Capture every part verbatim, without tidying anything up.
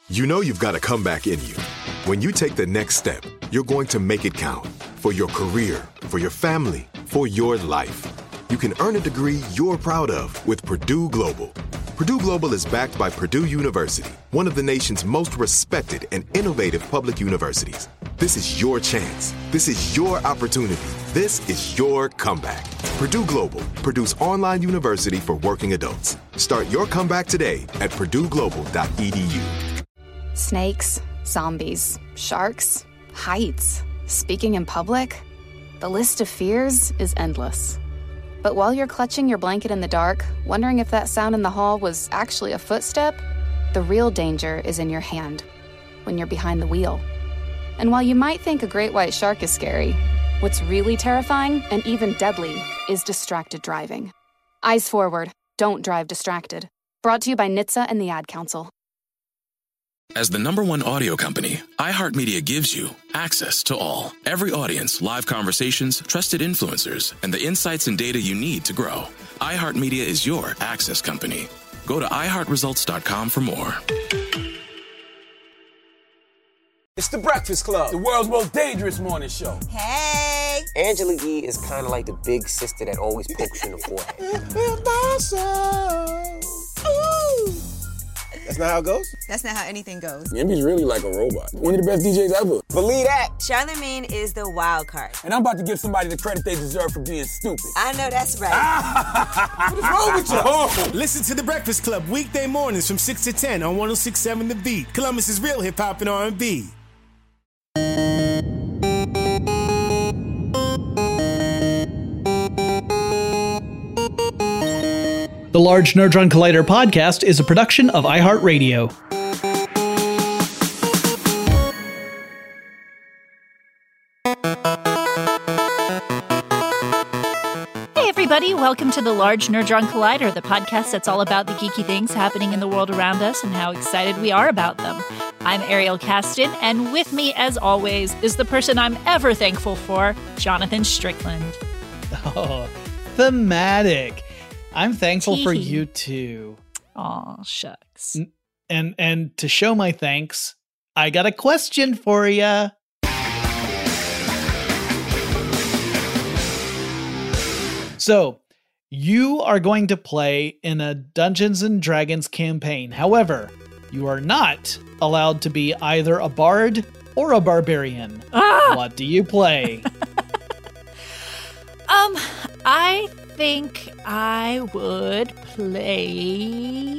You know you've got a comeback in you. When you take the next step, you're going to make it count for your career, for your family, for your life. You can earn a degree you're proud of with Purdue Global. Purdue Global is backed by Purdue University, one of the nation's most respected and innovative public universities. This is your chance. This is your opportunity. This is your comeback. Purdue Global, Purdue's online university for working adults. Start your comeback today at purdue global dot e d u. Snakes, zombies, sharks, heights, speaking in public. The list of fears is endless. But while you're clutching your blanket in the dark, wondering if that sound in the hall was actually a footstep, the real danger is in your hand, when you're behind the wheel. And while you might think a great white shark is scary, what's really terrifying and even deadly is distracted driving. Eyes forward, don't drive distracted. Brought to you by N H T S A and the Ad Council. As the number one audio company, iHeartMedia gives you access to all. Every audience, live conversations, trusted influencers, and the insights and data you need to grow. iHeartMedia is your access company. Go to i heart results dot com for more. It's The Breakfast Club, the world's most dangerous morning show. Hey! Angela Yee is kind of like the big sister that always pokes you in the forehead. Ooh. That's not how it goes? That's not how anything goes. Yemi's really like a robot. One of the best D Js ever. Believe that. Charlamagne is the wild card. And I'm about to give somebody the credit they deserve for being stupid. I know that's right. What is wrong with you? Oh. Listen to The Breakfast Club weekday mornings from six to ten on one oh six point seven The Beat. Columbus's real hip-hop and R and B. The Large Nerdron Collider podcast is a production of iHeartRadio. Hey everybody, welcome to the Large Nerdron Collider, the podcast that's all about the geeky things happening in the world around us and how excited we are about them. I'm Ariel Caston, and with me, as always, is the person I'm ever thankful for, Jonathan Strickland. Oh, thematic. I'm thankful Tee-hee. for you too. Aw, shucks. And and to show my thanks, I got a question for you. So, you are going to play in a Dungeons and Dragons campaign. However, you are not allowed to be either a bard or a barbarian. Ah! What do you play? um, I think I would play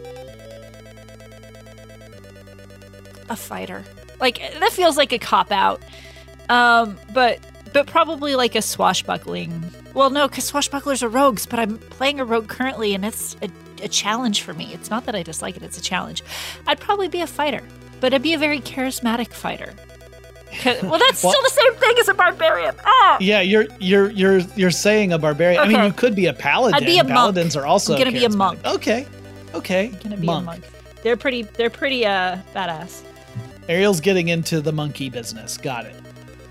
a fighter. Like, that feels like a cop-out. Um, but but probably like a swashbuckling. Well, no, because swashbucklers are rogues, but I'm playing a rogue currently, and it's a, a challenge for me. It's not that I dislike it, it's a challenge. I'd probably be a fighter, but I'd be a very charismatic fighter. Well, that's still the same thing as a barbarian. Ah! Yeah, you're you're you're you're saying a barbarian. Okay. I mean, you could be a paladin. I'd be a monk. Paladins are also I'm gonna be a charismatic. monk. Okay, okay. I'm gonna be monk. a monk. They're pretty. They're pretty uh badass. Ariel's getting into the monkey business. Got it.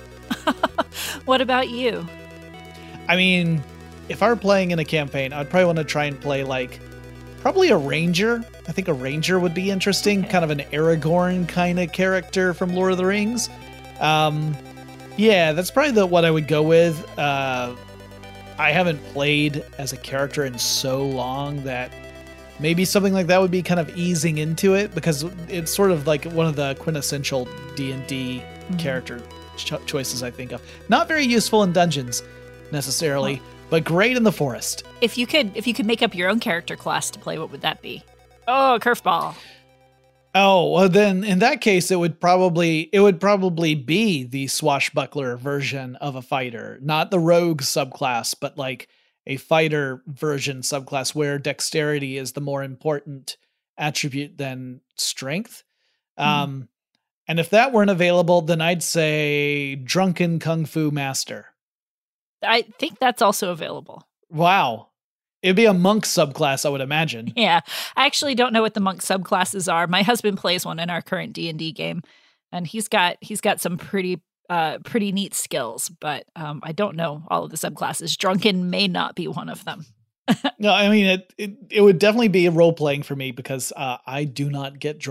What about you? I mean, if I were playing in a campaign, I'd probably want to try and play like probably a ranger. I think a ranger would be interesting, Okay. kind of an Aragorn kind of character from Lord of the Rings. Um, yeah, that's probably the what I would go with. Uh, I haven't played as a character in so long that maybe something like that would be kind of easing into it, because it's sort of like one of the quintessential D and D Mm-hmm. character cho- choices I think of. Not very useful in dungeons necessarily, Huh. but great in the forest. If you could, if you could make up your own character class to play, what would that be? Oh, curveball. Oh, well then in that case it would probably it would probably be the swashbuckler version of a fighter, not the rogue subclass, but like a fighter version subclass where dexterity is the more important attribute than strength. Hmm. Um and if that weren't available, then I'd say drunken kung fu master. I think that's also available. Wow. It'd be a monk subclass, I would imagine. Yeah, I actually don't know what the monk subclasses are. My husband plays one in our current D and D game, and he's got he's got some pretty uh, pretty neat skills. But um, I don't know all of the subclasses. Drunken may not be one of them. No, I mean it, it. It would definitely be a role playing for me because uh, I do not get drunk.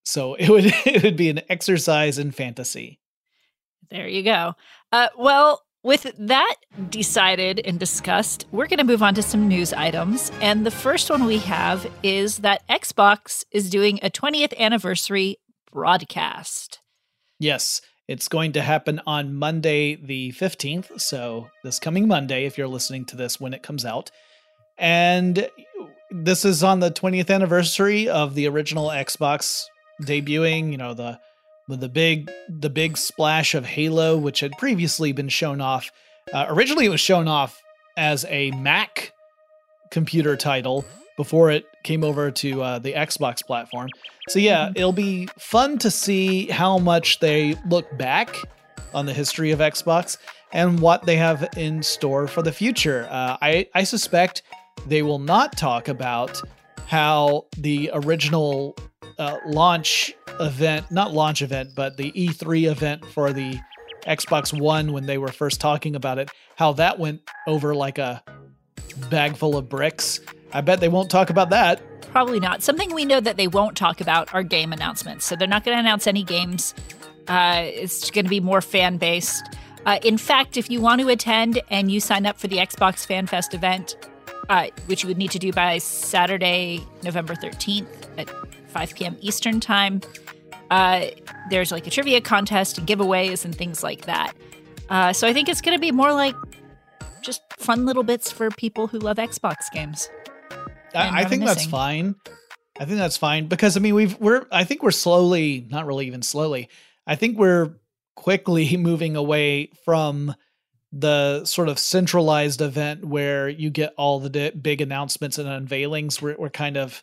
So it would it would be an exercise in fantasy. There you go. Uh, well, with that decided and discussed, we're going to move on to some news items. And the first one we have is that Xbox is doing a twentieth anniversary broadcast. Yes, it's going to happen on Monday the fifteenth. So this coming Monday, if you're listening to this when it comes out. And this is on the twentieth anniversary of the original Xbox debuting, you know, the the big the big splash of Halo, which had previously been shown off. Uh, originally, it was shown off as a Mac computer title before it came over to uh, the Xbox platform. So yeah, it'll be fun to see how much they look back on the history of Xbox and what they have in store for the future. Uh, I, I suspect they will not talk about how the original uh, launch event, not launch event, but the E three event for the Xbox One when they were first talking about it, how that went over like a bag full of bricks. I bet they won't talk about that. Probably not. Something we know that they won't talk about are game announcements. So they're not going to announce any games. Uh, it's going to be more fan-based. Uh, in fact, if you want to attend and you sign up for the Xbox Fan Fest event, uh, which you would need to do by Saturday, November thirteenth at five p.m. Eastern time, uh, there's like a trivia contest and giveaways and things like that. Uh, so I think it's going to be more like just fun little bits for people who love Xbox games. I, I think that's fine. I think that's fine because I mean we've we're I think we're slowly, not really even slowly. I think we're quickly moving away from the sort of centralized event where you get all the di- big announcements and unveilings. We're we're kind of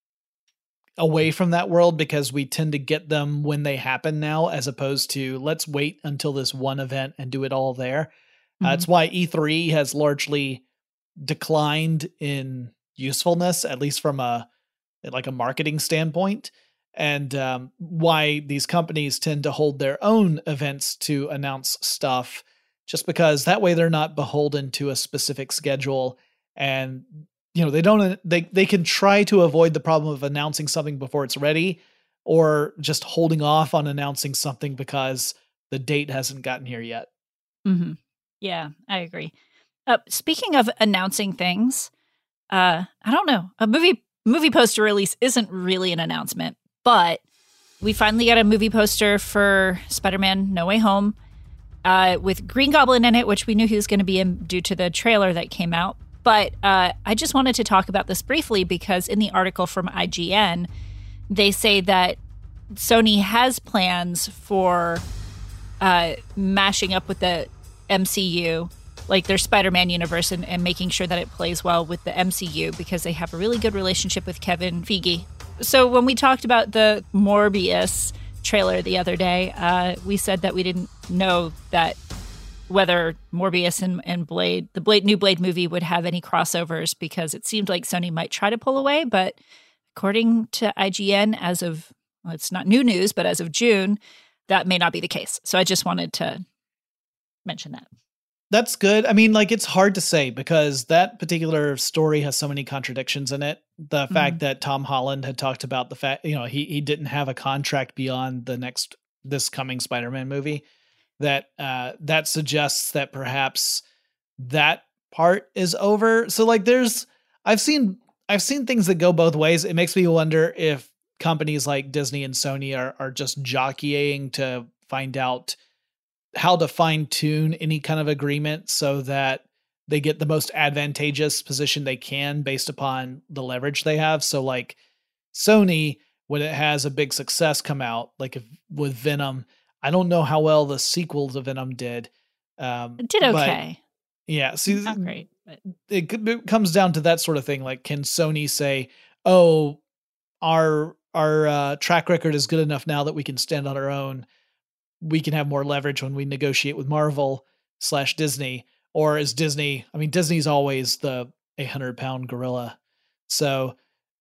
away from that world because we tend to get them when they happen now, as opposed to let's wait until this one event and do it all there. Mm-hmm. Uh, that's why E three has largely declined in usefulness, at least from a like a marketing standpoint, and um, why these companies tend to hold their own events to announce stuff, just because that way they're not beholden to a specific schedule, and you know they don't they they can try to avoid the problem of announcing something before it's ready, or just holding off on announcing something because the date hasn't gotten here yet. Mm-hmm. Yeah, I agree. Uh, speaking of announcing things. Uh, I don't know. A movie movie poster release isn't really an announcement, but we finally got a movie poster for Spider-Man No Way Home uh, with Green Goblin in it, which we knew he was going to be in due to the trailer that came out. But uh, I just wanted to talk about this briefly because in the article from I G N, they say that Sony has plans for uh, mashing up with the M C U, like their Spider-Man universe, and, and making sure that it plays well with the M C U because they have a really good relationship with Kevin Feige. So when we talked about the Morbius trailer the other day, uh, we said that we didn't know that whether Morbius and, and Blade, the Blade new Blade movie, would have any crossovers because it seemed like Sony might try to pull away. But according to I G N, as of, well, it's not new news, but as of June, that may not be the case. So I just wanted to mention that. That's good. I mean, like, it's hard to say because that particular story has so many contradictions in it. The mm-hmm. fact that Tom Holland had talked about the fact, you know, he he didn't have a contract beyond the next, this coming Spider-Man movie, that uh, that suggests that perhaps that part is over. So like there's, I've seen, I've seen things that go both ways. It makes me wonder if companies like Disney and Sony are are just jockeying to find out how to fine tune any kind of agreement so that they get the most advantageous position they can based upon the leverage they have. So like Sony, when it has a big success come out, like if, with Venom, I don't know how well the sequel to Venom did. Um, it did okay. Yeah. See, not great, but it, it comes down to that sort of thing. Like, can Sony say, oh, our, our uh, track record is good enough now that we can stand on our own. We can have more leverage when we negotiate with Marvel slash Disney, or is Disney, I mean, Disney's always the eight hundred pound gorilla. So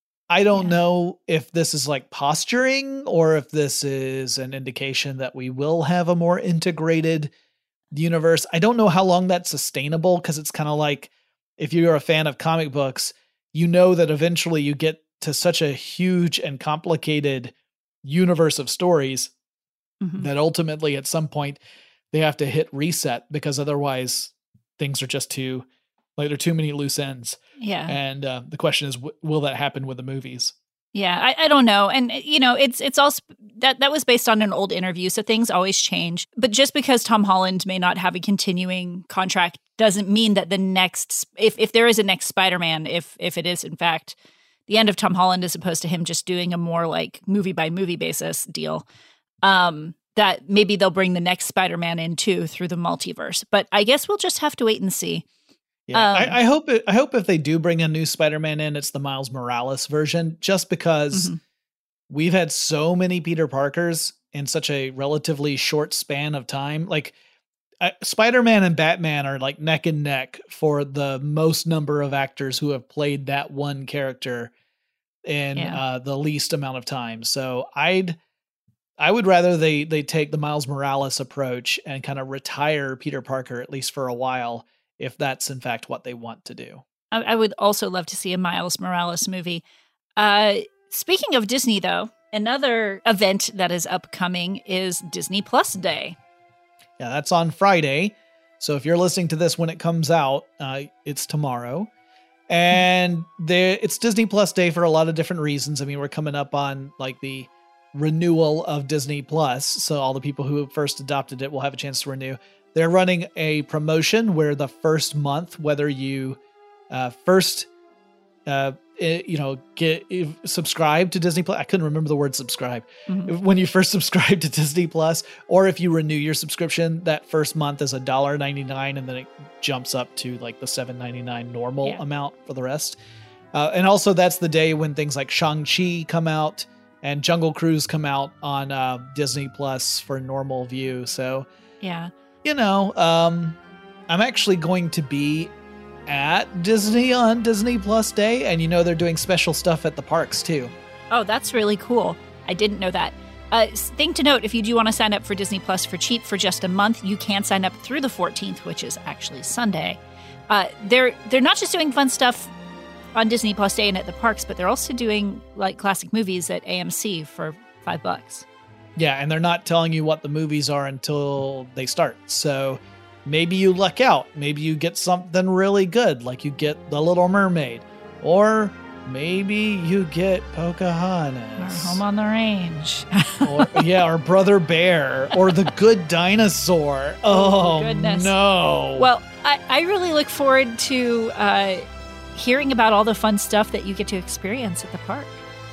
I don't yeah. know if this is like posturing or if this is an indication that we will have a more integrated universe. I don't know how long that's sustainable because it's kind of like if you're a fan of comic books, you know that eventually you get to such a huge and complicated universe of stories Mhm. that ultimately at some point they have to hit reset because otherwise things are just too, like there are too many loose ends. Yeah. And uh, the question is, w- will that happen with the movies? Yeah, I, I don't know. And, you know, it's it's also that that was based on an old interview, so things always change. But just because Tom Holland may not have a continuing contract doesn't mean that the next, if, if there is a next Spider-Man, if if it is in fact the end of Tom Holland as opposed to him just doing a more like movie by movie basis deal, um, that maybe they'll bring the next Spider-Man in too through the multiverse. But I guess we'll just have to wait and see. Yeah, Um, I, I hope it, I hope if they do bring a new Spider-Man in, it's the Miles Morales version, just because Mhm. we've had so many Peter Parkers in such a relatively short span of time. Like uh, Spider-Man and Batman are like neck and neck for the most number of actors who have played that one character in Yeah. uh, the least amount of time. So I'd I would rather they they take the Miles Morales approach and kind of retire Peter Parker at least for a while, if that's in fact what they want to do. I, I would also love to see a Miles Morales movie. Uh, speaking of Disney, though, another event that is upcoming is Disney Plus Day. Yeah, that's on Friday. So if you're listening to this when it comes out, uh, it's tomorrow. And there, it's Disney Plus Day for a lot of different reasons. I mean, we're coming up on like the renewal of Disney Plus. So all the people who first adopted it will have a chance to renew. They're running a promotion where the first month, whether you uh, first, uh, i- you know, get if, subscribe to Disney Plus. I couldn't remember the word subscribe. Mhm. When you first subscribe to Disney Plus, or if you renew your subscription, that first month is a dollar ninety nine, and then it jumps up to like the seven ninety nine normal Yeah. amount for the rest. Uh, and also, that's the day when things like Shang-Chi come out and Jungle Cruise come out on uh, Disney Plus for normal view. So. Yeah. You know, um, I'm actually going to be at Disney on Disney Plus Day, and you know they're doing special stuff at the parks too. Oh, that's really cool. I didn't know that. Uh, s- thing to note, if you do want to sign up for Disney Plus for cheap for just a month, you can sign up through the fourteenth, which is actually Sunday. Uh, they're they're not just doing fun stuff on Disney Plus Day and at the parks, but they're also doing like classic movies at A M C for five bucks. Yeah, and they're not telling you what the movies are until they start. So maybe you luck out. Maybe you get something really good, like you get The Little Mermaid, or maybe you get Or Pocahontas. Home on the Range. or, yeah, or Brother Bear, or The Good Dinosaur. Oh, goodness. no. Well, I, I really look forward to uh, hearing about all the fun stuff that you get to experience at the park.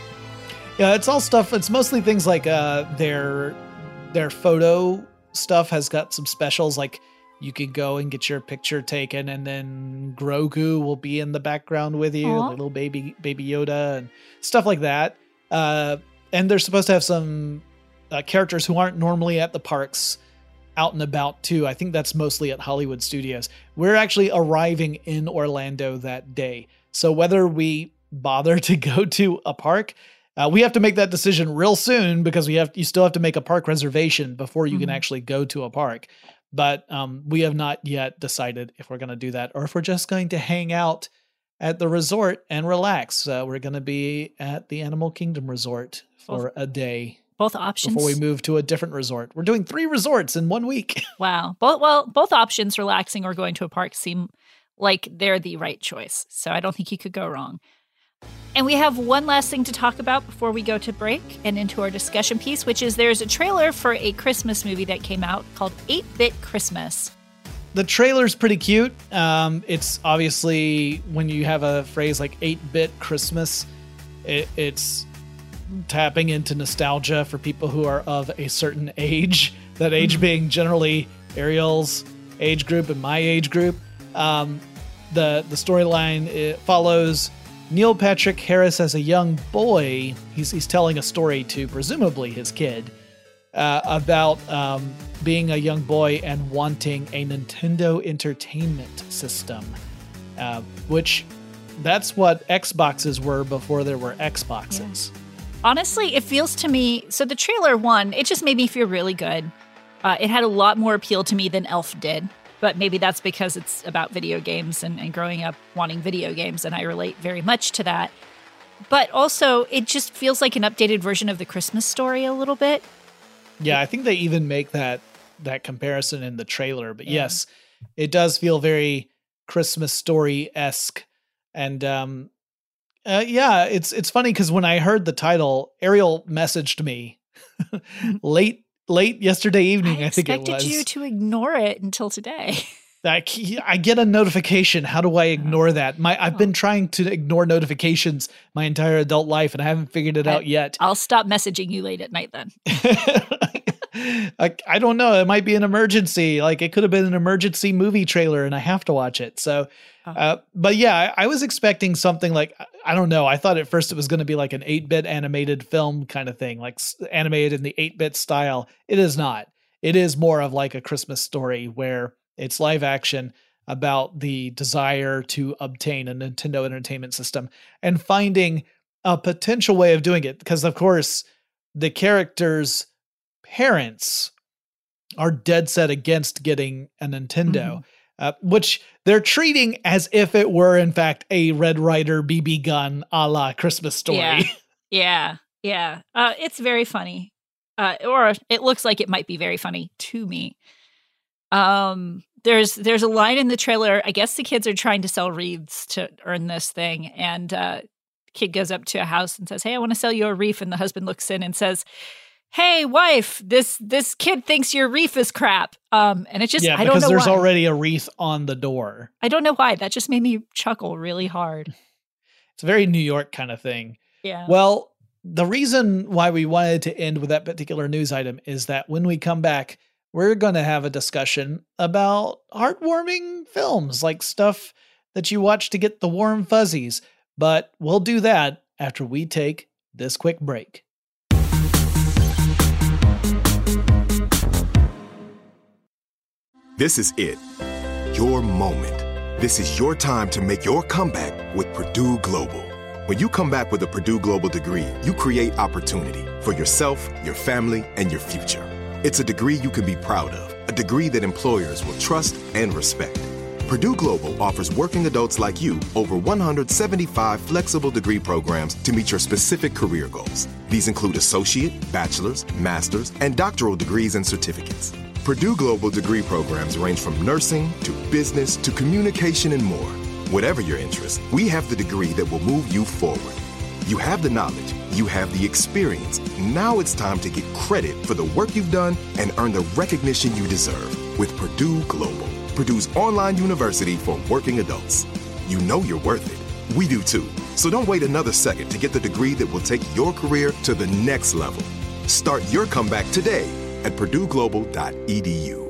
Yeah, it's all stuff. It's mostly things like uh, their their photo stuff has got some specials. Like you can go and get your picture taken, and then Grogu will be in the background with you, Aw. little baby baby Yoda, and stuff like that. Uh, and they're supposed to have some uh, characters who aren't normally at the parks out and about too. I think that's mostly at Hollywood Studios. We're actually arriving in Orlando that day, so whether we bother to go to a park. Uh, we have to make that decision real soon because we have you still have to make a park reservation before you can Mhm. actually go to a park. But um, we have not yet decided if we're going to do that or if we're just going to hang out at the resort and relax. Uh, we're going to be at the Animal Kingdom Resort for a day Both options. before we move to a different resort. We're doing three resorts in one week. Wow. Both well, both options, relaxing or going to a park, seem like they're the right choice. So I don't think you could go wrong. And we have one last thing to talk about before we go to break and into our discussion piece, which is there's a trailer for a Christmas movie that came out called eight-Bit Christmas. The trailer's pretty cute. Um, it's obviously when you have a phrase like eight-bit Christmas, it, it's tapping into nostalgia for people who are of a certain age, that age being generally Ariel's age group and my age group. Um, the the storyline it follows Neil Patrick Harris as a young boy. He's, he's telling a story to presumably his kid uh, about um, being a young boy and wanting a Nintendo Entertainment System, uh, which that's what Xboxes were before there were Xboxes. Yeah. Honestly, it feels to me, so the trailer one, it just made me feel really good. Uh, it had a lot more appeal to me than Elf did. But maybe that's because it's about video games and, and growing up wanting video games, and I relate very much to that. but also it just feels like an updated version of the Christmas Story a little bit. Yeah, I think they even make that that comparison in the trailer. But yeah. yes, it does feel very Christmas Story-esque. And um, uh, yeah, it's it's funny because when I heard the title, Ariel messaged me late late yesterday evening, I, I think it was. I expected you to ignore it until today. I, I get a notification. How do I ignore that? My I've been trying to ignore notifications my entire adult life, and I haven't figured it I, out yet. I'll stop messaging you late at night then. I, I don't know. It might be an emergency. Like it could have been an emergency movie trailer, and I have to watch it. So, oh. uh, but yeah, I, I was expecting something like, I don't know. I thought at first it was going to be like an eight-bit animated film kind of thing, like animated in the eight-bit style. It is not. It is more of like a Christmas Story where it's live action about the desire to obtain a Nintendo Entertainment System and finding a potential way of doing it. Because, of course, the characters' parents are dead set against getting a Nintendo, mm-hmm. uh, which they're treating as if it were, in fact, a Red Ryder B B gun a la Christmas Story. Yeah, yeah. yeah. Uh, it's very funny. Uh, or it looks like it might be very funny to me. Um, there's there's a line in the trailer. I guess the kids are trying to sell wreaths to earn this thing, and uh, kid goes up to a house and says, "Hey, I want to sell you a wreath." And the husband looks in and says, "Hey, wife, this this kid thinks your wreath is crap." Um, and it just yeah, I don't know because there's why. already a wreath on the door. I don't know why. That just made me chuckle really hard. It's a very New York kind of thing. Yeah. Well, the reason why we wanted to end with that particular news item is that when we come back, we're going to have a discussion about heartwarming films, like stuff that you watch to get the warm fuzzies. But we'll do that after we take this quick break. This is it. Your moment. This is your time to make your comeback with Purdue Global. When you come back with a Purdue Global degree, you create opportunity for yourself, your family, and your future. It's a degree you can be proud of, a degree that employers will trust and respect. Purdue Global offers working adults like you over one hundred seventy-five flexible degree programs to meet your specific career goals. These include associate, bachelor's, master's, and doctoral degrees and certificates. Purdue Global degree programs range from nursing to business to communication and more. Whatever your interest, we have the degree that will move you forward. You have the knowledge, you have the experience. Now it's time to get credit for the work you've done and earn the recognition you deserve with Purdue Global, Purdue's online university for working adults. You know you're worth it. We do too. So don't wait another second to get the degree that will take your career to the next level. Start your comeback today at purdue global dot e d u.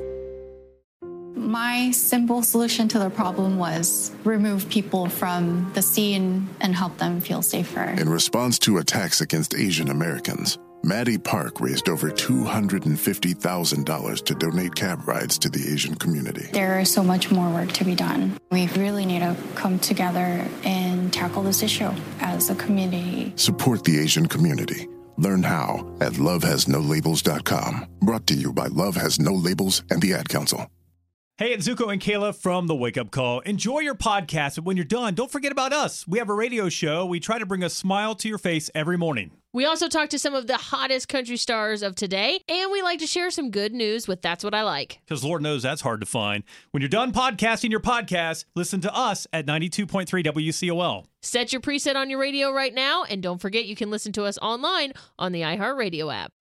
My simple solution to the problem was remove people from the scene and help them feel safer. In response to attacks against Asian Americans, Maddie Park raised over two hundred fifty thousand dollars to donate cab rides to the Asian community. There is so much more work to be done. We really need to come together and tackle this issue as a community. Support the Asian community. Learn how at love has no labels dot com. Brought to you by Love Has No Labels and the Ad Council. Hey, it's Zuko and Kayla from The Wake Up Call. Enjoy your podcast, but when you're done, don't forget about us. We have a radio show. We try to bring a smile to your face every morning. We also talk to some of the hottest country stars of today, and we like to share some good news with That's What I Like. Because Lord knows that's hard to find. When you're done podcasting your podcast, listen to us at ninety-two point three W C O L. Set your preset on your radio right now, and don't forget you can listen to us online on the iHeartRadio app.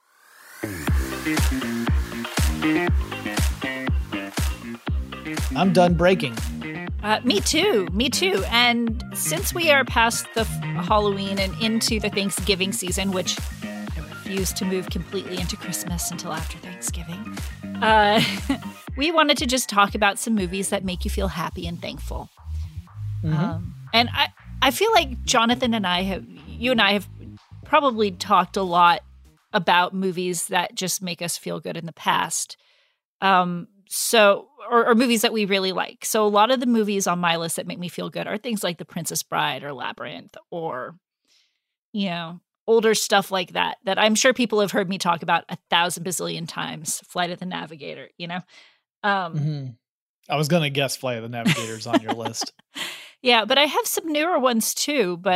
I'm done breaking. Uh, me too. Me too. And since we are past the f- Halloween and into the Thanksgiving season, which I refuse to move completely into Christmas until after Thanksgiving, uh, we wanted to just talk about some movies that make you feel happy and thankful. Mm-hmm. Um, and I, I feel like Jonathan and I have, you and I have probably talked a lot about movies that just make us feel good in the past. Um, so, or, or movies that we really like. So a lot of the movies on my list that make me feel good are things like The Princess Bride or Labyrinth or, you know, older stuff like that, that I'm sure people have heard me talk about a thousand bazillion times. Flight of the Navigator, you know? Um, mm-hmm. I was going to guess Flight of the Navigator's on your list. Yeah, but I have some newer ones too, but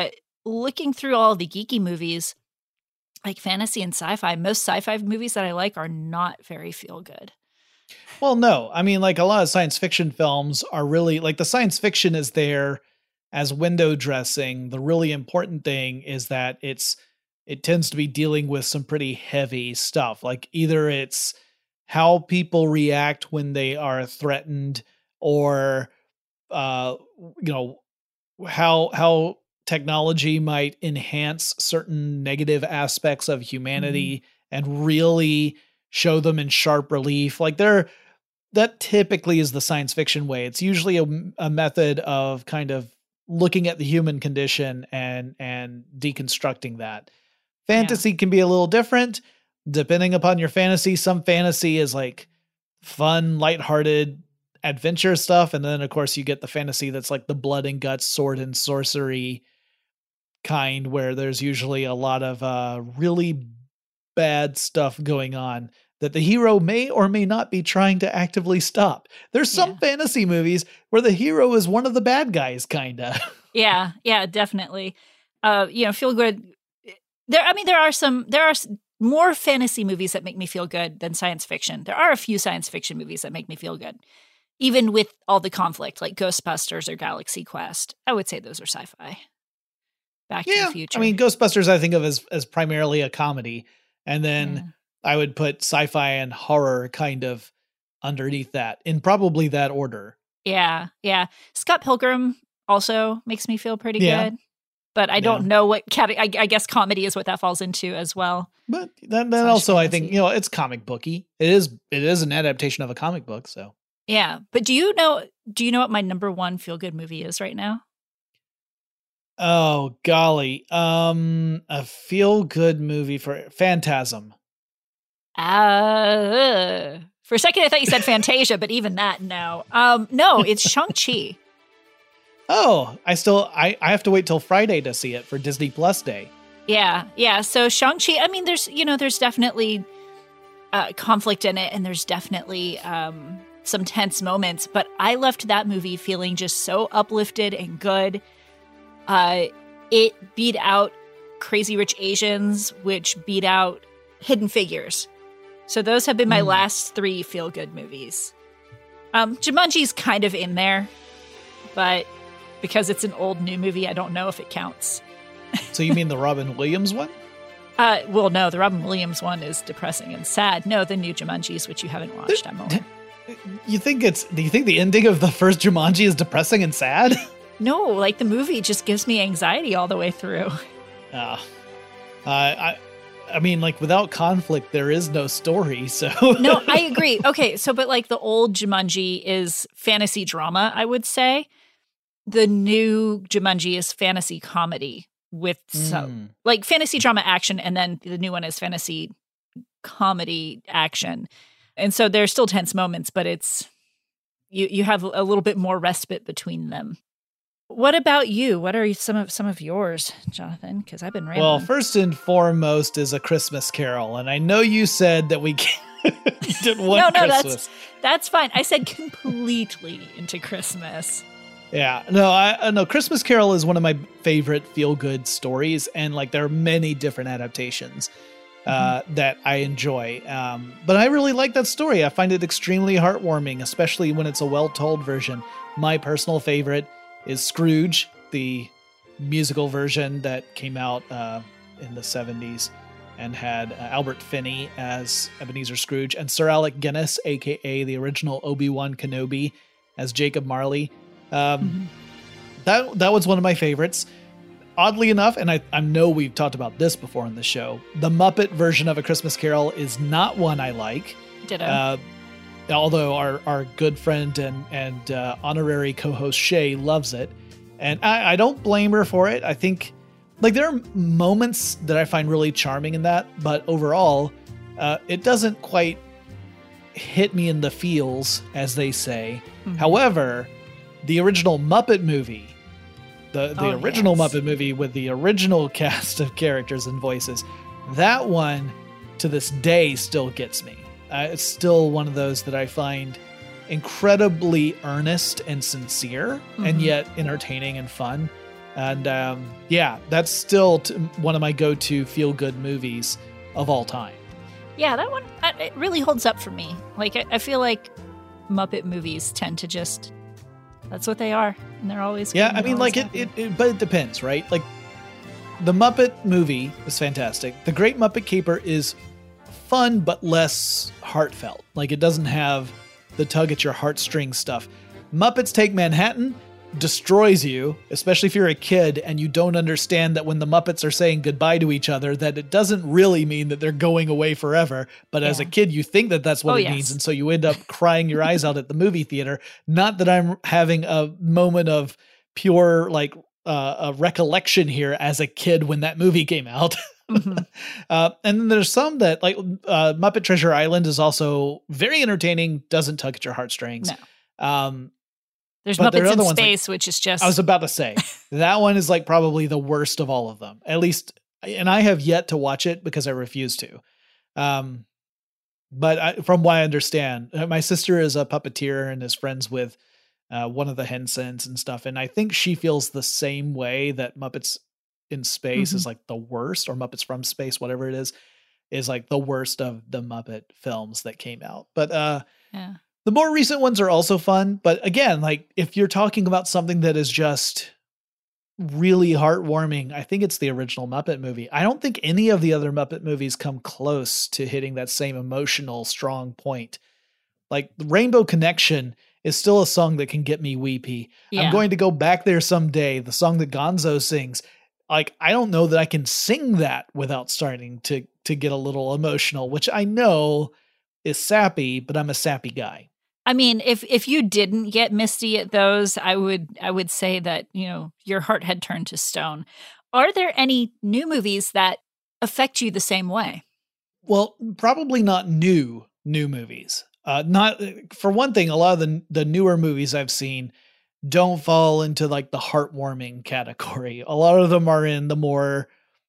looking through all the geeky movies, like fantasy and sci-fi, most sci-fi movies that I like are not very feel good. Well, no. I mean, like a lot of science fiction films are really like the science fiction is there as window dressing. The really important thing is that it's it tends to be dealing with some pretty heavy stuff. Like either it's how people react when they are threatened, or uh, you know, how how technology might enhance certain negative aspects of humanity mm-hmm. and really show them in sharp relief. Like they're that typically is the science fiction way. It's usually a, a method of kind of looking at the human condition and and deconstructing that. Fantasy yeah. can be a little different depending upon your fantasy. Some fantasy is like fun, lighthearted adventure stuff. And then of course you get the fantasy that's like the blood and guts, sword and sorcery kind, where there's usually a lot of uh, really bad stuff going on that the hero may or may not be trying to actively stop. There's some yeah. fantasy movies where the hero is one of the bad guys, kind of. Yeah, yeah, definitely. Uh, you know, feel good. There, I mean, there are some, there are more fantasy movies that make me feel good than science fiction. There are a few science fiction movies that make me feel good, even with all the conflict, like Ghostbusters or Galaxy Quest. I would say those are sci-fi. Back yeah, to the Future. I mean, Ghostbusters I think of as as primarily a comedy, and then yeah. I would put sci-fi and horror kind of underneath that in probably that order. Yeah, yeah. Scott Pilgrim also makes me feel pretty yeah. good, but I don't yeah. know what category. I, I guess comedy is what that falls into as well. But then, then also fantasy. I think, you know, it's comic booky. It is it is an adaptation of a comic book, so. Yeah, but do you know do you know what my number one feel good movie is right now? Oh golly, um, a feel good movie for Phantasm. Uh, for a second I thought you said Fantasia, but even that, no. Um, no, it's Shang-Chi. Oh, I still I, I have to wait till Friday to see it for Disney Plus Day. Yeah, yeah. So Shang-Chi, I mean, there's you know, there's definitely uh, conflict in it, and there's definitely um, some tense moments. But I left that movie feeling just so uplifted and good. Uh, it beat out Crazy Rich Asians, which beat out Hidden Figures. So those have been my mm. last three feel-good movies. Um, Jumanji's kind of in there, but because it's an old new movie, I don't know if it counts. So you mean the Robin Williams one? Uh, well, no, the Robin Williams one is depressing and sad. No, the new Jumanjis, which you haven't watched, I'm aware. You think it's? Do you think the ending of the first Jumanji is depressing and sad? No, like the movie just gives me anxiety all the way through. Uh, uh, I, I mean, like without conflict, there is no story. So no, I agree. Okay, so but like the old Jumanji is fantasy drama, I would say. The new Jumanji is fantasy comedy with some mm. like fantasy drama action, and then the new one is fantasy comedy action. And so there's still tense moments, but it's you you have a little bit more respite between them. What about you? What are some of some of yours, Jonathan? Because I've been rambling. Well, first and foremost is A Christmas Carol, and I know you said that we didn't want no, no, Christmas. that's that's fine. I said completely into Christmas. Yeah, no, I no. Christmas Carol is one of my favorite feel-good stories, and like there are many different adaptations uh, mm-hmm. that I enjoy. Um, but I really like that story. I find it extremely heartwarming, especially when it's a well-told version. My personal favorite is Scrooge, the musical version that came out uh, in the seventies and had uh, Albert Finney as Ebenezer Scrooge and Sir Alec Guinness, a k a the original Obi-Wan Kenobi, as Jacob Marley. Um, mm-hmm. That that was one of my favorites. Oddly enough, and I, I know we've talked about this before on the show, the Muppet version of A Christmas Carol is not one I like. Ditto. Uh, although our, our good friend and, and uh, honorary co-host Shay loves it. And I, I don't blame her for it. I think like there are moments that I find really charming in that, but overall, uh, it doesn't quite hit me in the feels, as they say. Mm-hmm. However, the original Muppet movie, the, the oh, original yes. Muppet movie with the original cast of characters and voices, that one to this day still gets me. Uh, it's still one of those that I find incredibly earnest and sincere, mm-hmm. and yet entertaining and fun. And um, yeah, that's still t- one of my go-to feel-good movies of all time. Yeah, that one, it really holds up for me. Like, I, I feel like Muppet movies tend to just, that's what they are. And they're always Yeah, I mean, like, it, it, it, but it depends, right? Like, the Muppet movie is fantastic. The Great Muppet Caper is fun, but less heartfelt. Like, it doesn't have the tug at your heartstrings stuff. Muppets Take Manhattan destroys you, especially if you're a kid and you don't understand that when the Muppets are saying goodbye to each other, that it doesn't really mean that they're going away forever. But yeah. as a kid, you think that that's what oh, it yes. means. And so you end up crying your eyes out at the movie theater. Not that I'm having a moment of pure, like, uh, a recollection here as a kid when that movie came out. Mm-hmm. uh, and then there's some that, like, uh, Muppet Treasure Island is also very entertaining, doesn't tug at your heartstrings. No. Um, There's But there Muppets are in other ones, Space, like- which is just... I was about to say that one is like probably the worst of all of them, at least. And I have yet to watch it because I refuse to. Um, but I, from what I understand, uh, my sister is a puppeteer and is friends with uh, one of the Hensons and stuff. And I think she feels the same way, that Muppets in Space Mhm. is like the worst, or Muppets from Space, whatever it is, is like the worst of the Muppet films that came out. But, uh, yeah. the more recent ones are also fun, but again, like, if you're talking about something that is just really heartwarming, I think it's the original Muppet movie. I don't think any of the other Muppet movies come close to hitting that same emotional, strong point. Like, the Rainbow Connection is still a song that can get me weepy. Yeah. I'm going to go back there someday. The song that Gonzo sings, like, I don't know that I can sing that without starting to to get a little emotional, which I know is sappy, but I'm a sappy guy. I mean, if if you didn't get misty at those, I would I would say that, you know, your heart had turned to stone. Are there any new movies that affect you the same way? Well, probably not new new movies. Uh, not for one thing, a lot of the the newer movies I've seen don't fall into like the heartwarming category. A lot of them are in the more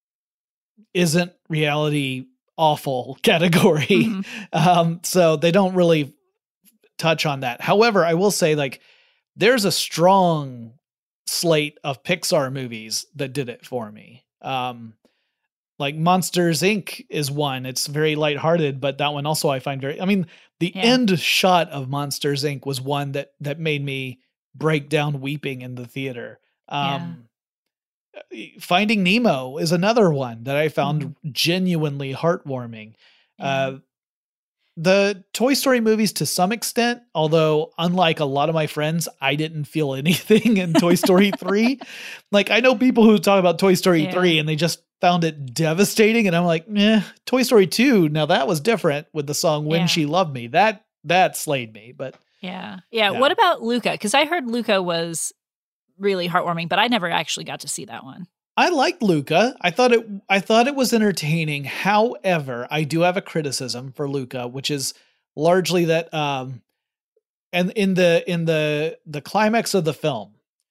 isn't reality awful category. Mm-hmm. Um, so they don't really touch on that. However, I will say, like, there's a strong slate of Pixar movies that did it for me. Um, like Monsters, Incorporated is one. It's very lighthearted, but that one also I find very, I mean, the Yeah. end shot of Monsters, Incorporated was one that, that made me break down weeping in the theater. Um, Finding Nemo is another one that I found Mm-hmm. genuinely heartwarming. Uh, the Toy Story movies to some extent, although unlike a lot of my friends, I didn't feel anything in Toy Story three. Like, I know people who talk about Toy Story Yeah. three and they just found it devastating. And I'm like, eh, Toy Story two, now that was different with the song When Yeah. She Loved Me. That, that slayed me, but Yeah. Yeah. Yeah. What about Luca? Because I heard Luca was really heartwarming, but I never actually got to see that one. I liked Luca. I thought it I thought it was entertaining. However, I do have a criticism for Luca, which is largely that um and in the in the the climax of the film,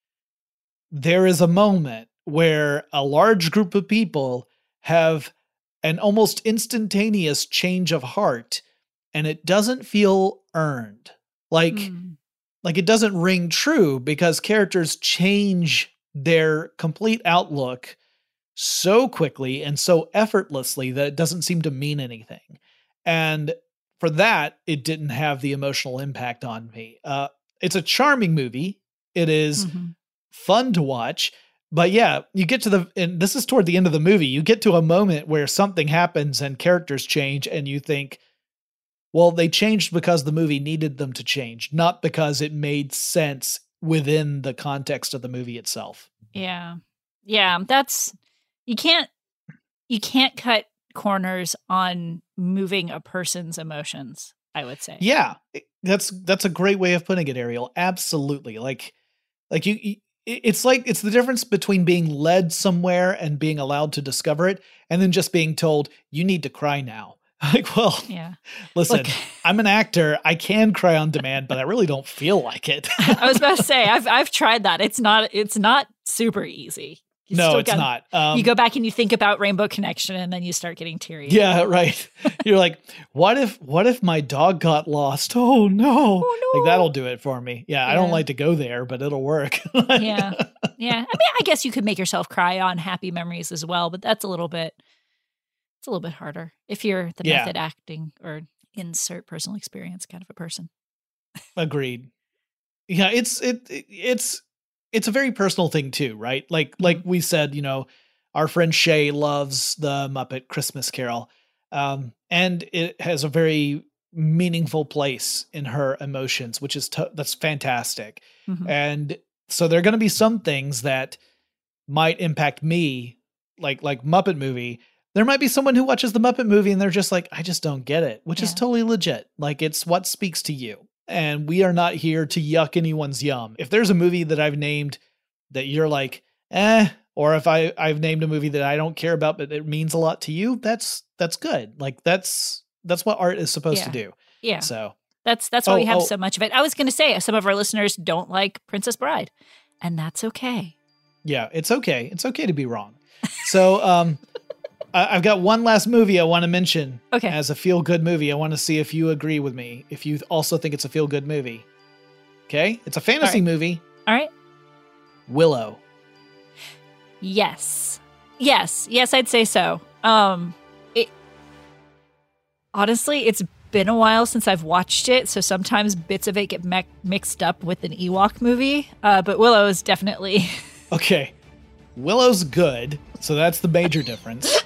there is a moment where a large group of people have an almost instantaneous change of heart, and it doesn't feel earned. Like Mm. like it doesn't ring true, because characters change their complete outlook so quickly and so effortlessly that it doesn't seem to mean anything. And for that, it didn't have the emotional impact on me. Uh, it's a charming movie. It is Mhm. fun to watch. But yeah, you get to the, and this is toward the end of the movie, you get to a moment where something happens and characters change, and you think, well, they changed because the movie needed them to change, not because it made sense within the context of the movie itself. Yeah. Yeah. That's, you can't, you can't cut corners on moving a person's emotions, I would say. Yeah, that's that's a great way of putting it, Ariel. Absolutely. Like, like you, you- it's like it's the difference between being led somewhere and being allowed to discover it, and then just being told you need to cry now. Like, well, Yeah. listen, Look- I'm an actor. I can cry on demand, but I really don't feel like it. I was about to say, I've I've tried that. It's not it's not super easy. You no, still it's gotta- not. Um, you go back and you think about Rainbow Connection, and then you start getting teary. Yeah, right. You're like, what if what if my dog got lost? Oh no. Oh, no. Like that'll do it for me. Yeah, I don't Yeah. like to go there, but it'll work. yeah. Yeah. I mean, I guess you could make yourself cry on Happy Memories as well, but that's a little bit, it's a little bit harder if you're the Yeah. method acting or insert personal experience kind of a person. Agreed. Yeah, it's it it's it's a very personal thing too, right? Like like we said, you know, our friend Shay loves the Muppet Christmas Carol. Um, and it has a very meaningful place in her emotions, which is to- that's fantastic. Mhm. And so there are going to be some things that might impact me, like like Muppet Movie. There might be someone who watches the Muppet Movie and they're just like, I just don't get it, which is Yeah. totally legit. Like it's what speaks to you. And we are not here to yuck anyone's yum. If there's a movie that I've named that you're like, eh, or if I, I've named a movie that I don't care about, but it means a lot to you, that's that's good. Like that's that's what art is supposed Yeah. to do. Yeah. So That's that's why Oh, we have oh. so much of it. I was going to say some of our listeners don't like Princess Bride, and that's okay. yeah, it's okay. It's okay to be wrong. So um, I, I've got one last movie I want to mention Okay. as a feel-good movie. I want to see if you agree with me, if you also think it's a feel-good movie. Okay? It's a fantasy All right. movie, All right. Willow. Yes. Yes. Yes, I'd say so. Um it honestly, it's been a while since I've watched it, so sometimes bits of it get me- mixed up with an Ewok movie. Uh, but Willow is definitely Okay. Willow's good, so that's the major difference.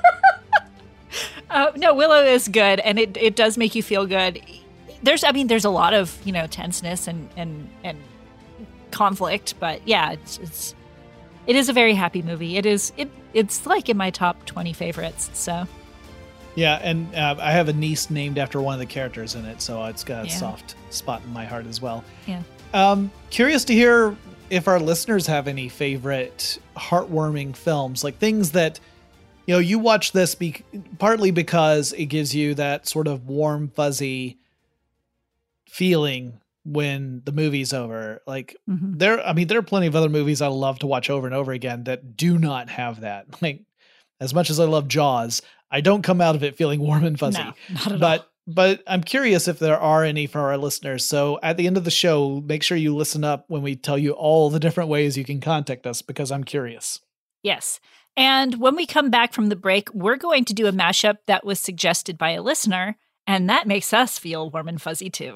uh, no, Willow is good, and it it does make you feel good. There's, I mean, there's a lot of you know tenseness and and and conflict, but yeah, it's it's it is a very happy movie. It is it it's like in my top twenty favorites. So Yeah, and uh, I have a niece named after one of the characters in it, so it's got a Yeah. soft spot in my heart as well. yeah. Um, curious to hear if our listeners have any favorite heartwarming films, like things that, you know, you watch this be- partly because it gives you that sort of warm, fuzzy feeling when the movie's over. Like Mhm. there, I mean, there are plenty of other movies I love to watch over and over again that do not have that. Like as much as I love Jaws, I don't come out of it feeling warm and fuzzy. No, not at but all. but I'm curious if there are any for our listeners. So at the end of the show, make sure you listen up when we tell you all the different ways you can contact us, because I'm curious. Yes. And when we come back from the break, we're going to do a mashup that was suggested by a listener, and that makes us feel warm and fuzzy too.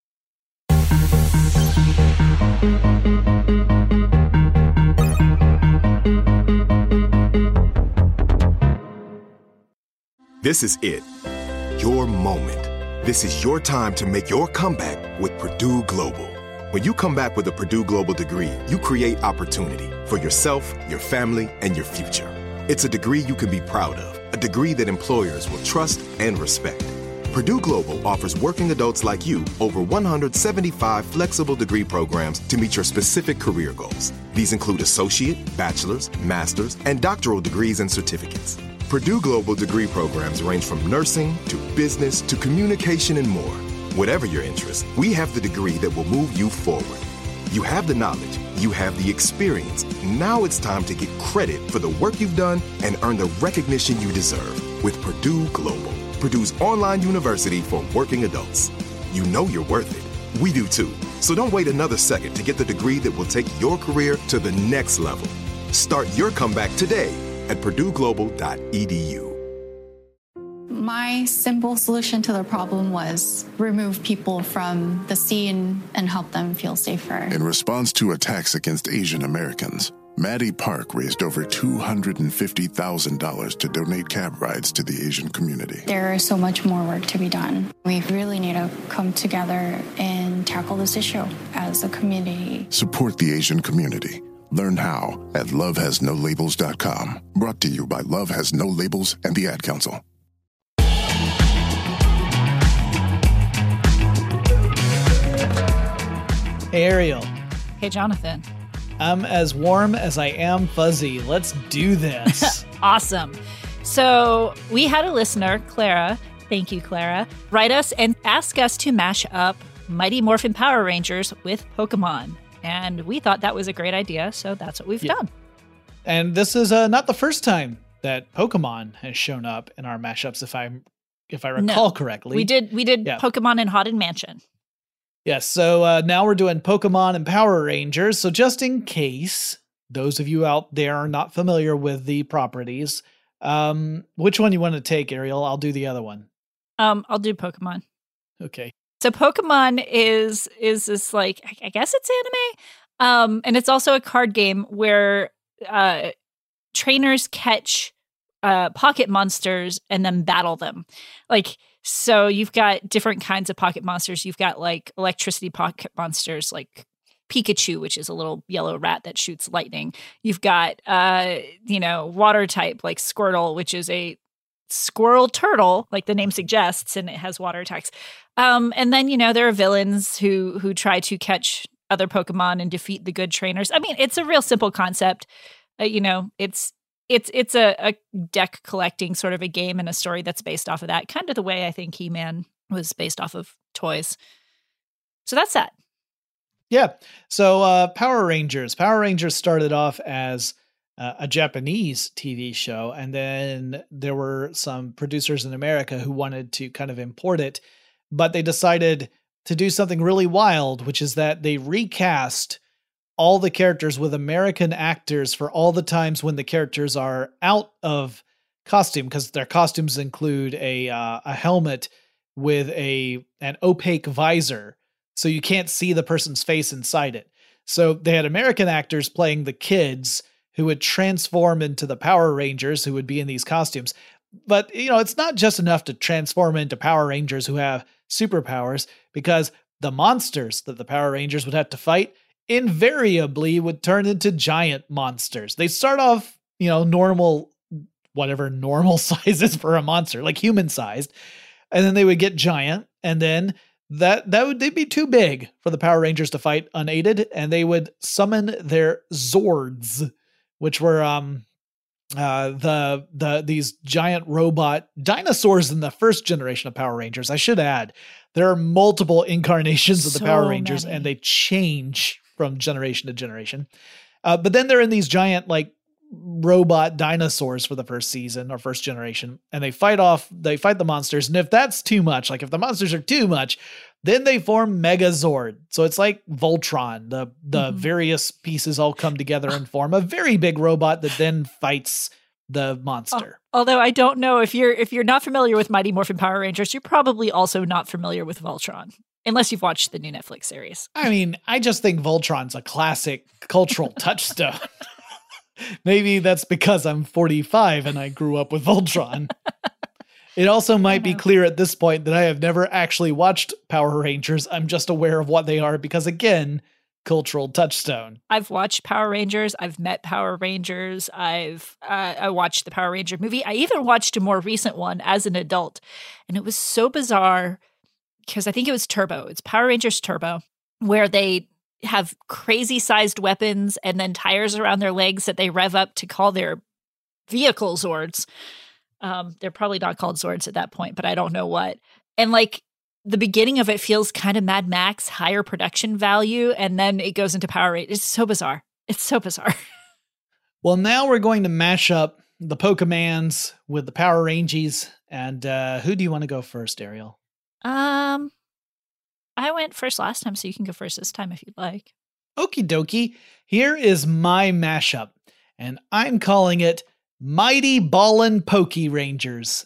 This is it. Your moment. This is your time to make your comeback with Purdue Global. When you come back with a Purdue Global degree, you create opportunity for yourself, your family, and your future. It's a degree you can be proud of, a degree that employers will trust and respect. Purdue Global offers working adults like you over one hundred seventy-five flexible degree programs to meet your specific career goals. These include associate, bachelor's, master's, and doctoral degrees and certificates. Purdue Global degree programs range from nursing to business to communication and more. Whatever your interest, we have the degree that will move you forward. You have the knowledge, you have the experience. Now it's time to get credit for the work you've done and earn the recognition you deserve with Purdue Global, Purdue's online university for working adults. You know you're worth it. We do too. So don't wait another second to get the degree that will take your career to the next level. Start your comeback today at purdue global dot e d u. My simple solution to the problem was remove people from the scene and help them feel safer. In response to attacks against Asian Americans, Maddie Park raised over two hundred fifty thousand dollars to donate cab rides to the Asian community. There is so much more work to be done. We really need to come together and tackle this issue as a community. Support the Asian community. Learn how at love has no labels dot com. Brought to you by Love Has No Labels and the Ad Council. Hey, Ariel. Hey, Jonathan. I'm as warm as I am fuzzy. Let's do this. Awesome. So we had a listener, Clara, thank you, Clara, write us and ask us to mash up Mighty Morphin Power Rangers with Pokemon. And we thought that was a great idea, so that's what we've Yeah. done. And this is uh, not the first time that Pokemon has shown up in our mashups, if I if I recall no. correctly. We did we did yeah. Pokemon in Haunted Mansion. Yes, so uh, now we're doing Pokemon and Power Rangers. So just in case those of you out there are not familiar with the properties, um, which one you want to take, Ariel? I'll do the other one. Um, I'll do Pokemon. Okay. So Pokemon is is this like I guess it's anime, um, and it's also a card game where uh, trainers catch uh, pocket monsters and then battle them. Like so, you've got different kinds of pocket monsters. You've got like electricity pocket monsters, like Pikachu, which is a little yellow rat that shoots lightning. You've got uh, you know water type like Squirtle, which is a squirrel turtle, like the name suggests, and it has water attacks. Um, and then, you know, there are villains who who try to catch other Pokemon and defeat the good trainers. I mean, it's a real simple concept. Uh, you know, it's it's it's a, a deck collecting sort of a game and a story that's based off of that, kind of the way I think He-Man was based off of toys. So that's that. Yeah. So uh, Power Rangers. Power Rangers started off as uh, a Japanese T V show, and then there were some producers in America who wanted to kind of import it, but they decided to do something really wild, which is that they recast all the characters with American actors for all the times when the characters are out of costume, because their costumes include a uh, a helmet with a an opaque visor, so you can't see the person's face inside it. So they had American actors playing the kids who would transform into the Power Rangers who would be in these costumes. But, you know, it's not just enough to transform into Power Rangers who have superpowers, because the monsters that the Power Rangers would have to fight invariably would turn into giant monsters. They start off, you know, normal, whatever normal size is for a monster, like human sized, and then they would get giant, and then that that would they'd be too big for the Power Rangers to fight unaided, and they would summon their Zords, which were um uh the the these giant robot dinosaurs in the first generation of Power Rangers. I should add, there are multiple incarnations of the So Power Rangers, many. and they change from generation to generation. Uh, but then they're in these giant like robot dinosaurs for the first season or first generation, and they fight off they fight the monsters. And if that's too much, like if the monsters are too much, then they form Megazord. So it's like Voltron. The the Mhm. various pieces all come together and form a very big robot that then fights the monster. Although I don't know if you're if you're not familiar with Mighty Morphin Power Rangers, you're probably also not familiar with Voltron, unless you've watched the new Netflix series. I mean, I just think Voltron's a classic cultural touchstone. Maybe that's because I'm forty-five and I grew up with Voltron. It also might be clear at this point that I have never actually watched Power Rangers. I'm just aware of what they are because, again, cultural touchstone. I've watched Power Rangers. I've met Power Rangers. I've uh, I watched the Power Ranger movie. I even watched a more recent one as an adult, and it was so bizarre because I think it was Turbo. It's Power Rangers Turbo, where they have crazy sized weapons and then tires around their legs that they rev up to call their vehicle Zords. Um, they're probably not called Zords at that point, but I don't know what. And like the beginning of it feels kind of Mad Max, higher production value, and then it goes into Power Rangers. It's so bizarre. It's so bizarre. Well, now we're going to mash up the Pokemans with the Power Rangies. And uh, who do you want to go first, Ariel? Um, I went first last time, so you can go first this time if you'd like. Okie dokie. Here is my mashup, and I'm calling it Mighty Ballin' Poke Rangers.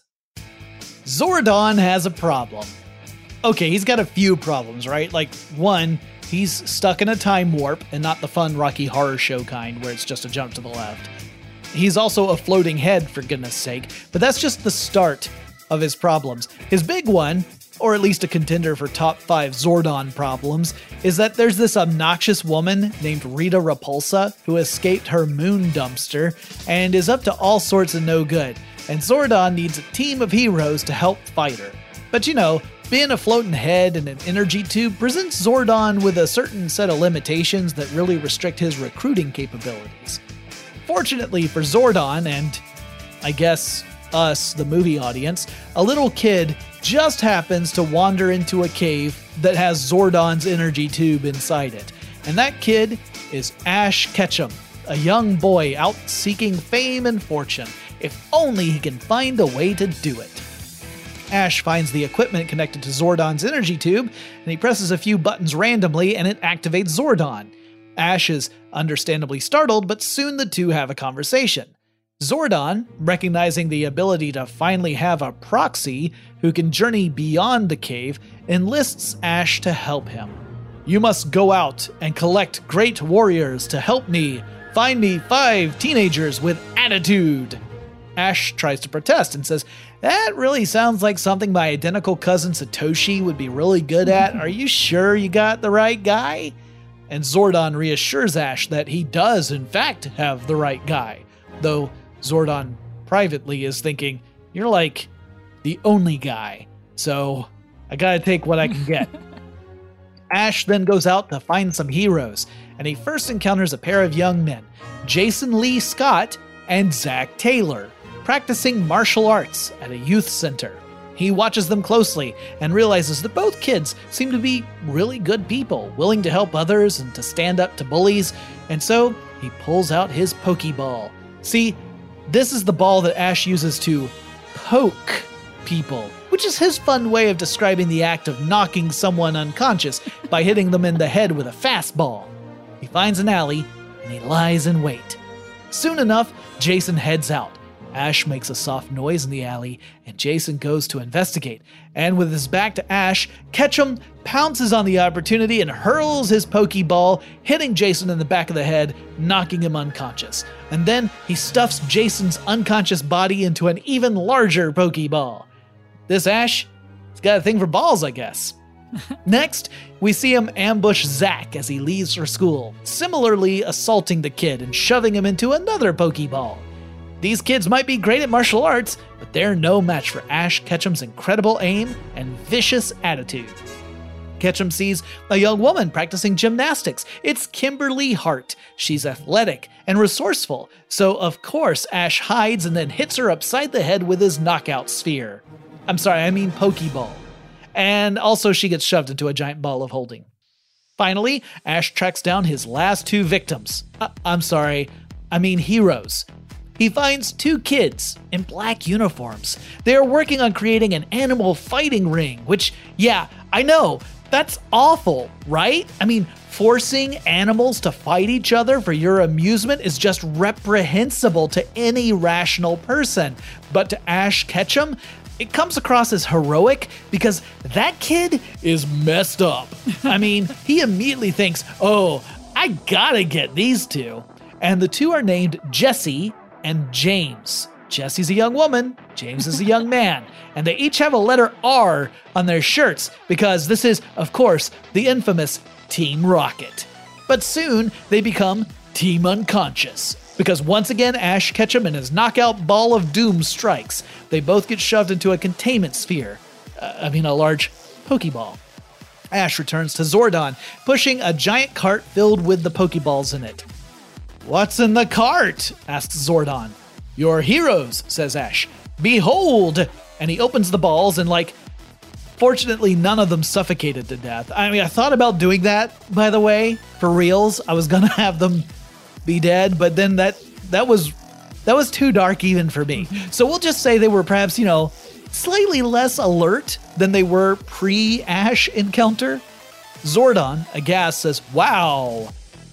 Zordon has a problem. Okay, he's got a few problems, right? Like, one, he's stuck in a time warp, and not the fun Rocky Horror Show kind where it's just a jump to the left. He's also a floating head, for goodness sake, but that's just the start of his problems. His big one, or at least a contender for top five Zordon problems, is that there's this obnoxious woman named Rita Repulsa who escaped her moon dumpster and is up to all sorts of no good, and Zordon needs a team of heroes to help fight her. But you know, being a floating head and an energy tube presents Zordon with a certain set of limitations that really restrict his recruiting capabilities. Fortunately for Zordon, and I guess us, the movie audience, a little kid just happens to wander into a cave that has Zordon's energy tube inside it. And that kid is Ash Ketchum, a young boy out seeking fame and fortune, if only he can find a way to do it. Ash finds the equipment connected to Zordon's energy tube, and he presses a few buttons randomly and it activates Zordon. Ash is understandably startled, but soon the two have a conversation. Zordon, recognizing the ability to finally have a proxy who can journey beyond the cave, enlists Ash to help him. "You must go out and collect great warriors to help me. Find me five teenagers with attitude." Ash tries to protest and says, "That really sounds like something my identical cousin Satoshi would be really good at. Are you sure you got the right guy?" And Zordon reassures Ash that he does in fact have the right guy, though Zordon privately is thinking, "You're like the only guy, so I gotta take what I can get." Ash then goes out to find some heroes, and he first encounters a pair of young men, Jason Lee Scott and Zach Taylor, practicing martial arts at a youth center. He watches them closely and realizes that both kids seem to be really good people, willing to help others and to stand up to bullies, and so he pulls out his Pokeball. See, this is the ball that Ash uses to poke people, which is his fun way of describing the act of knocking someone unconscious by hitting them in the head with a fastball. He finds an alley and he lies in wait. Soon enough, Jason heads out. Ash makes a soft noise in the alley, and Jason goes to investigate. And with his back to Ash, Ketchum pounces on the opportunity and hurls his Pokeball, hitting Jason in the back of the head, knocking him unconscious. And then he stuffs Jason's unconscious body into an even larger Pokeball. This Ash, he's got a thing for balls, I guess. Next, we see him ambush Zach as he leaves for school, similarly assaulting the kid and shoving him into another Pokeball. These kids might be great at martial arts, but they're no match for Ash Ketchum's incredible aim and vicious attitude. Ketchum sees a young woman practicing gymnastics. It's Kimberly Hart. She's athletic and resourceful, so of course Ash hides and then hits her upside the head with his knockout sphere. I'm sorry, I mean Pokeball. And also she gets shoved into a giant ball of holding. Finally, Ash tracks down his last two victims. Uh, I'm sorry, I mean heroes. He finds two kids in black uniforms. They are working on creating an animal fighting ring, which, yeah, I know, that's awful, right? I mean, forcing animals to fight each other for your amusement is just reprehensible to any rational person. But to Ash Ketchum, it comes across as heroic because that kid is messed up. I mean, he immediately thinks, oh, I gotta get these two. And the two are named Jesse and James. Jesse's a young woman, James is a young man, and they each have a letter R on their shirts because this is, of course, the infamous Team Rocket. But soon they become Team Unconscious because once again Ash Ketchum and his knockout ball of doom strikes. They both get shoved into a containment sphere. Uh, I mean a large Pokeball. Ash returns to Zordon, pushing a giant cart filled with the Pokeballs in it. "What's in the cart?" asks Zordon. "Your heroes," says Ash. "Behold!" And he opens the balls and, like, fortunately none of them suffocated to death. I mean, I thought about doing that, by the way, for reals. I was gonna have them be dead, but then that that was that was too dark even for me. So we'll just say they were perhaps, you know, slightly less alert than they were pre-Ash encounter. Zordon, aghast, says, "Wow,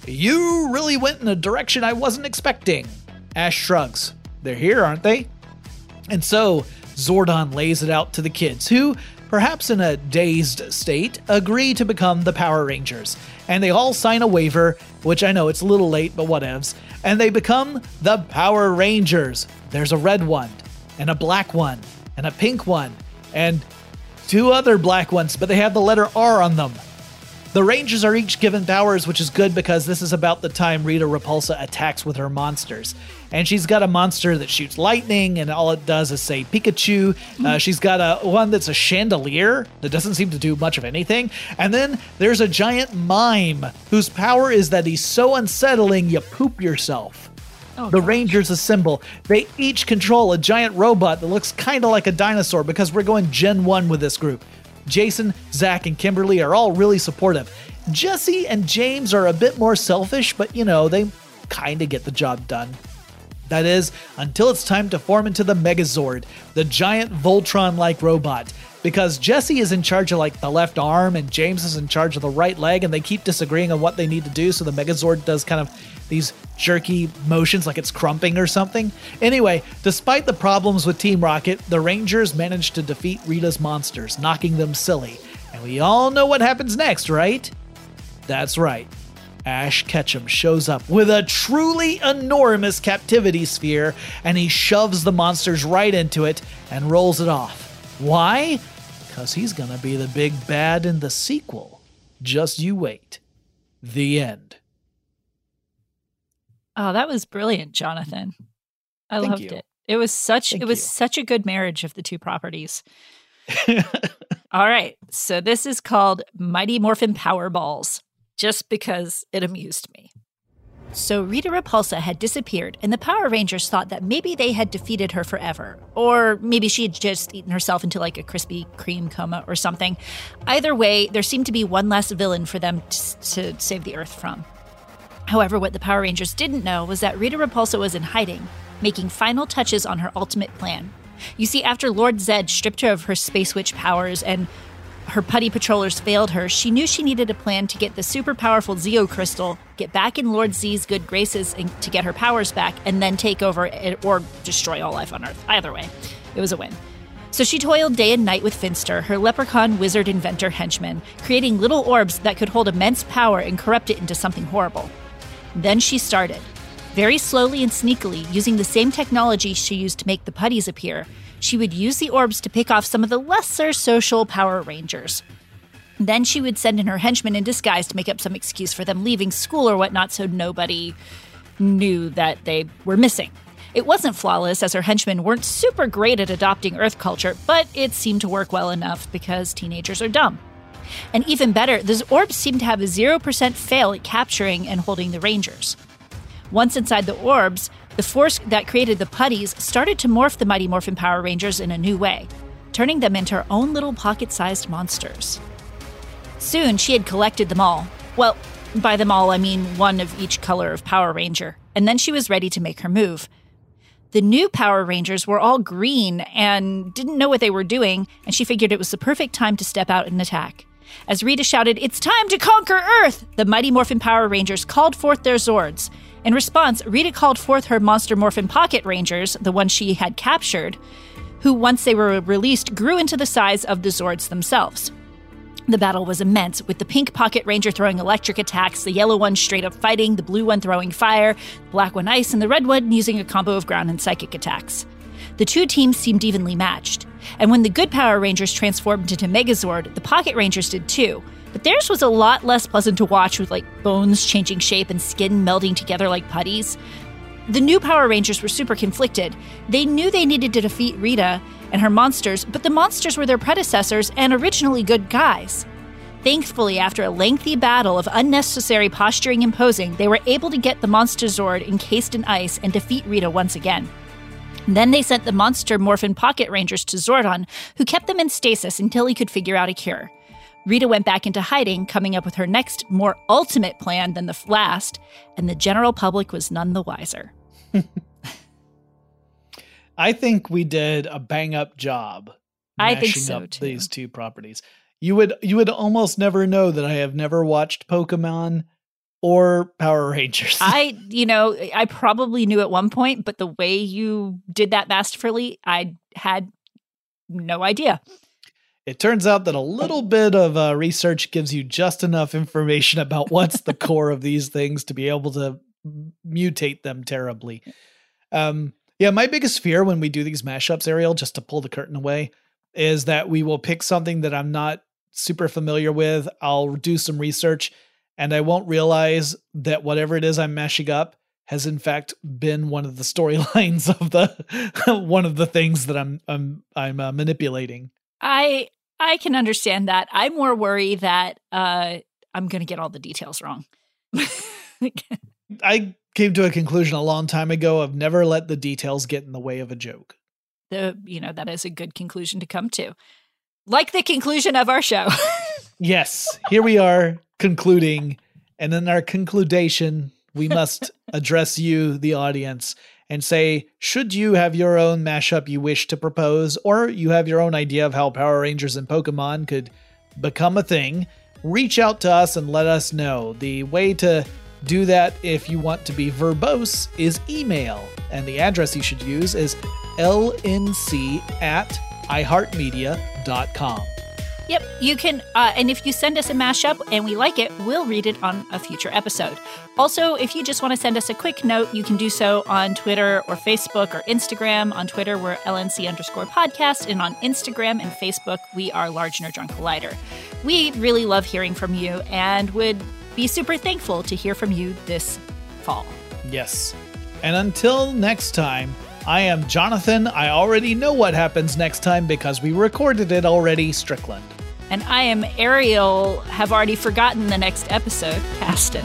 you really went in a direction I wasn't expecting." Ash shrugs. They're here, aren't they? And so Zordon lays it out to the kids, who, perhaps in a dazed state, agree to become the Power Rangers. And they all sign a waiver, which I know it's a little late, but whatevs. And they become the Power Rangers. There's a red one, and a black one, and a pink one, and two other black ones, but they have the letter R on them. The Rangers are each given powers, which is good because this is about the time Rita Repulsa attacks with her monsters. And she's got a monster that shoots lightning, and all it does is say Pikachu. Uh, she's got a one that's a chandelier that doesn't seem to do much of anything. And then there's a giant mime whose power is that he's so unsettling you poop yourself. Oh, the gosh. Rangers assemble. They each control a giant robot that looks kind of like a dinosaur because we're going Gen one with this group. Jason, Zach, and Kimberly are all really supportive. Jesse and James are a bit more selfish, but you know, they kind of get the job done. That is, until it's time to form into the Megazord, the giant Voltron-like robot. Because Jesse is in charge of like the left arm and James is in charge of the right leg, and they keep disagreeing on what they need to do, so the Megazord does kind of these jerky motions like it's crumping or something. Anyway, despite the problems with Team Rocket, the Rangers managed to defeat Rita's monsters, knocking them silly. And we all know what happens next, right? That's right. Ash Ketchum shows up with a truly enormous captivity sphere, and he shoves the monsters right into it and rolls it off. Why? Because he's gonna be the big bad in the sequel. Just you wait. The end. Oh, that was brilliant, Jonathan. I Thank loved you. it. It was such Thank it was you. such a good marriage of the two properties. All right. So this is called Mighty Morphin Power Balls, just because it amused me. So Rita Repulsa had disappeared, and the Power Rangers thought that maybe they had defeated her forever. Or maybe she had just eaten herself into like a Krispy Kreme coma or something. Either way, there seemed to be one less villain for them t- to save the Earth from. However, what the Power Rangers didn't know was that Rita Repulsa was in hiding, making final touches on her ultimate plan. You see, after Lord Zed stripped her of her Space Witch powers and her putty patrollers failed her, she knew she needed a plan to get the super powerful Zeo Crystal, get back in Lord Z's good graces and to get her powers back, and then take over it, or destroy all life on Earth. Either way, it was a win. So she toiled day and night with Finster, her leprechaun wizard inventor henchman, creating little orbs that could hold immense power and corrupt it into something horrible. Then she started. Very slowly and sneakily, using the same technology she used to make the putties appear, she would use the orbs to pick off some of the lesser social Power Rangers. Then she would send in her henchmen in disguise to make up some excuse for them leaving school or whatnot so nobody knew that they were missing. It wasn't flawless, as her henchmen weren't super great at adopting Earth culture, but it seemed to work well enough because teenagers are dumb. And even better, those orbs seemed to have a zero percent fail at capturing and holding the Rangers. Once inside the orbs, the force that created the putties started to morph the Mighty Morphin Power Rangers in a new way, turning them into her own little pocket-sized monsters. Soon, she had collected them all. Well, by them all, I mean one of each color of Power Ranger, and then she was ready to make her move. The new Power Rangers were all green and didn't know what they were doing, and she figured it was the perfect time to step out and attack. As Rita shouted, "It's time to conquer Earth!" the Mighty Morphin Power Rangers called forth their Zords. In response, Rita called forth her Monster Morphin Pocket Rangers, the ones she had captured, who, once they were released, grew into the size of the Zords themselves. The battle was immense, with the pink Pocket Ranger throwing electric attacks, the yellow one straight up fighting, the blue one throwing fire, the black one ice, and the red one using a combo of ground and psychic attacks. The two teams seemed evenly matched, and when the good Power Rangers transformed into Megazord, the Pocket Rangers did too. But theirs was a lot less pleasant to watch, with like bones changing shape and skin melding together like putties. The new Power Rangers were super conflicted. They knew they needed to defeat Rita and her monsters, but the monsters were their predecessors and originally good guys. Thankfully, after a lengthy battle of unnecessary posturing and posing, they were able to get the Monster Zord encased in ice and defeat Rita once again. Then they sent the Monster Morphin Pocket Rangers to Zordon, who kept them in stasis until he could figure out a cure. Rita went back into hiding, coming up with her next, more ultimate plan than the last, and the general public was none the wiser. I think we did a bang-up job. I think mashing so, up too. These two properties. You would you would almost never know that I have never watched Pokemon or Power Rangers. I, you know, I probably knew at one point, but the way you did that masterfully, I had no idea. It turns out that a little bit of uh, research gives you just enough information about what's the core of these things to be able to mutate them terribly. Um, yeah, my biggest fear when we do these mashups, Ariel, just to pull the curtain away, is that we will pick something that I'm not super familiar with. I'll do some research and I won't realize that whatever it is I'm mashing up has in fact been one of the storylines of the one of the things that I'm I'm I'm uh, manipulating. I I can understand that. I'm more worried that uh, I'm going to get all the details wrong. I came to a conclusion a long time ago of never let the details get in the way of a joke. The you know that is a good conclusion to come to, like the conclusion of our show. Yes, here we are concluding, and in our concludation, we must address you, the audience, and say, should you have your own mashup you wish to propose, or you have your own idea of how Power Rangers and Pokemon could become a thing, reach out to us and let us know. The way to do that, if you want to be verbose, is email. And the address you should use is L N C at iheartmedia dot com. Yep, you can, uh, and if you send us a mashup and we like it, we'll read it on a future episode. Also, if you just want to send us a quick note, you can do so on Twitter or Facebook or Instagram. On Twitter, we're L N C underscore podcast, and on Instagram and Facebook, we are Large Nerd Drunk Collider. We really love hearing from you and would be super thankful to hear from you this fall. Yes. And until next time, I am Jonathan. I already know what happens next time because we recorded it already, Strickland. And I am Ariel, have already forgotten the next episode, Caston.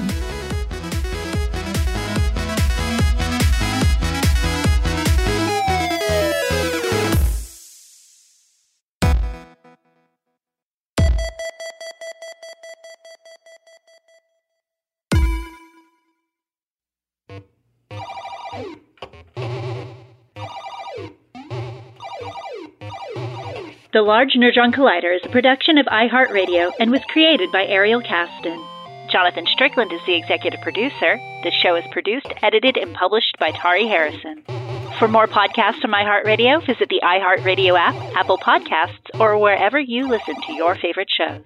The Large Nerd Drunk Collider is a production of iHeartRadio and was created by Ariel Caston. Jonathan Strickland is the executive producer. The show is produced, edited, and published by Tari Harrison. For more podcasts from iHeartRadio, visit the iHeartRadio app, Apple Podcasts, or wherever you listen to your favorite shows.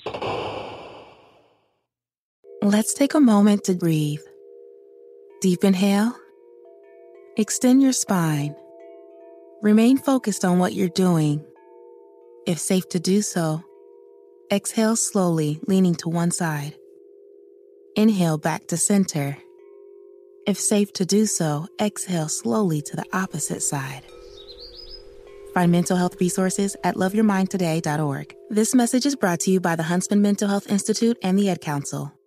Let's take a moment to breathe. Deep inhale. Extend your spine. Remain focused on what you're doing. If safe to do so, exhale slowly, leaning to one side. Inhale back to center. If safe to do so, exhale slowly to the opposite side. Find mental health resources at love your mind today dot org. This message is brought to you by the Huntsman Mental Health Institute and the Ad Council.